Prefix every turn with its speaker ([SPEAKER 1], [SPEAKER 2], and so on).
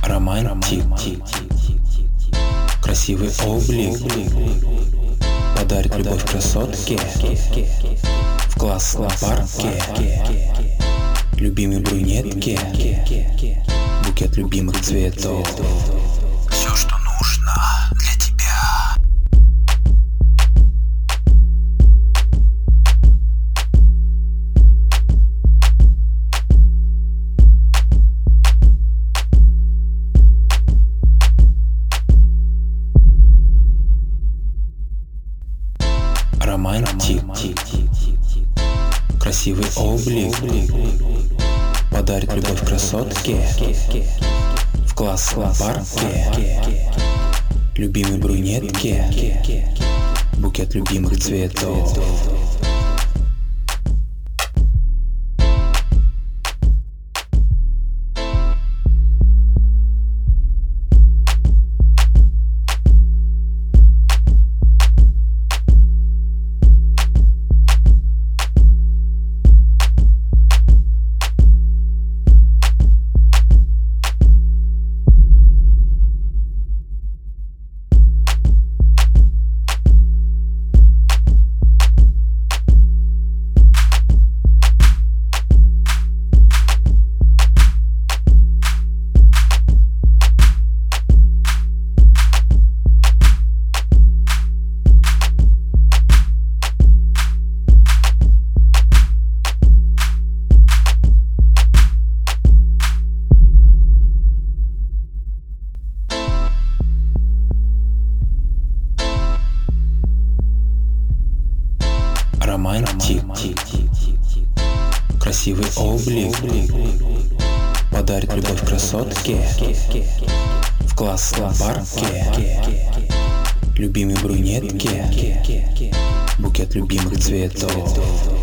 [SPEAKER 1] романтик, красивый облик подарит любовь красотке в классном парке, любимой брюнетке букет любимых цветов.
[SPEAKER 2] Все, что нужно для тебя.
[SPEAKER 1] Романтик, красивый облик подарит любовь красотке в классном парке, любимой брюнетке букет любимых цветов. Романтик, красивый облик подарит любовь красотке в классном парке, любимой брюнетке букет любимых цветов.